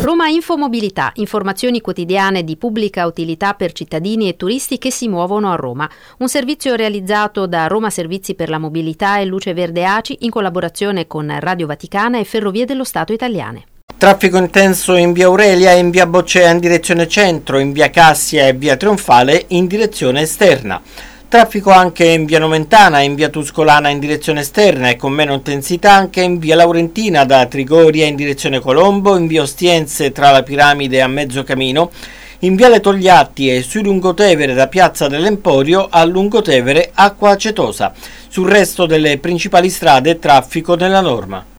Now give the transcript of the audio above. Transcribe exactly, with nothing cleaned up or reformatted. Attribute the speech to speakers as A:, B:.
A: Roma Infomobilità, informazioni quotidiane di pubblica utilità per cittadini e turisti che si muovono a Roma. Un servizio realizzato da Roma Servizi per la Mobilità e Luce Verde A C I in collaborazione con Radio Vaticana e Ferrovie dello Stato italiane.
B: Traffico intenso in via Aurelia e in via Boccea in direzione centro, in via Cassia e via Trionfale in direzione esterna. Traffico anche in via Nomentana e in via Tuscolana in direzione esterna e con meno intensità anche in via Laurentina da Trigoria in direzione Colombo, in via Ostiense tra la Piramide a Mezzocamino, in viale Togliatti e sui Lungotevere da Piazza dell'Emporio a Lungotevere Acqua Acetosa. Sul resto delle principali strade traffico nella norma.